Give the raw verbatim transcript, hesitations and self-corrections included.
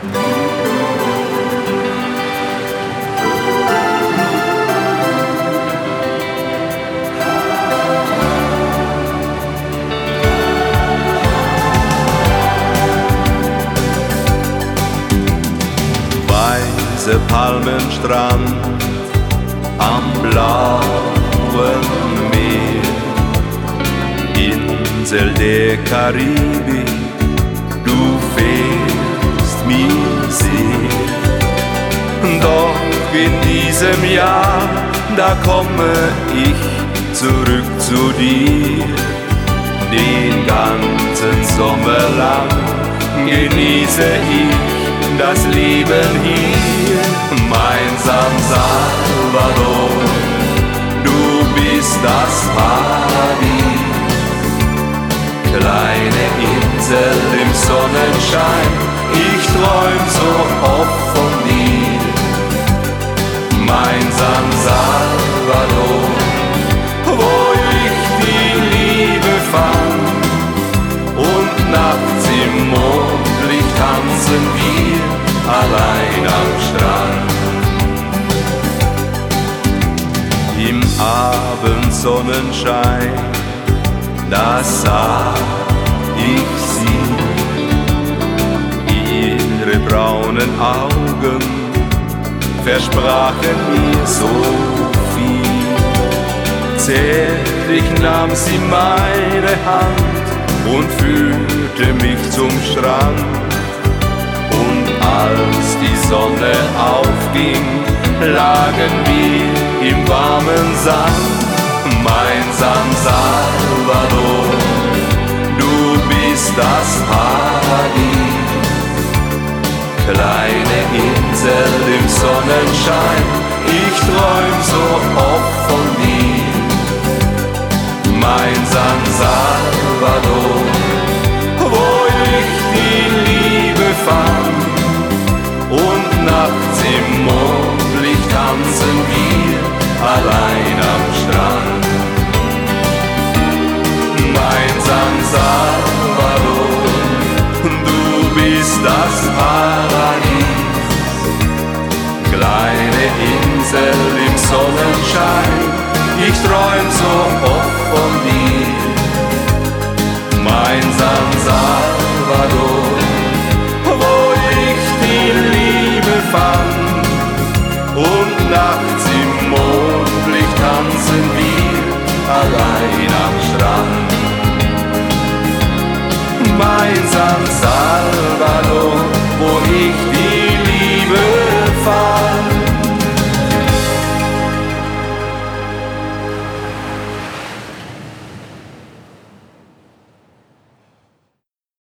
Weiße Palmenstrand am blauen Meer, Insel der Karibik, du fehlst mir sehr. Doch in diesem Jahr, da komme ich zurück zu dir. Den ganzen Sommer lang genieße ich das Leben hier, mein San Salvador, du bist das Paradies. Kleine Insel im Sonnenschein, ich träum so oft von dir. Mein San Salvador, wo ich die Liebe fand, und nachts im Mondlicht tanzen wir allein am Strand. Im Abendsonnenschein, da sah ich sie, ihre braunen Augen versprachen mir so viel. Zärtlich nahm sie meine Hand und führte mich zum Strand. Und als die Sonne aufging, lagen wir im warmen Sand. Mein San Salvador, du bist das Paradies. Kleine Insel im Sonnenschein, ich träum so oft von dir. Mein San Salvador, wo ich die Liebe fand, und nachts im Mondlicht tanzen wir allein am Strand. Mein San Salvador, du bist das Paradies. Kleine Insel im Sonnenschein, ich träum so oft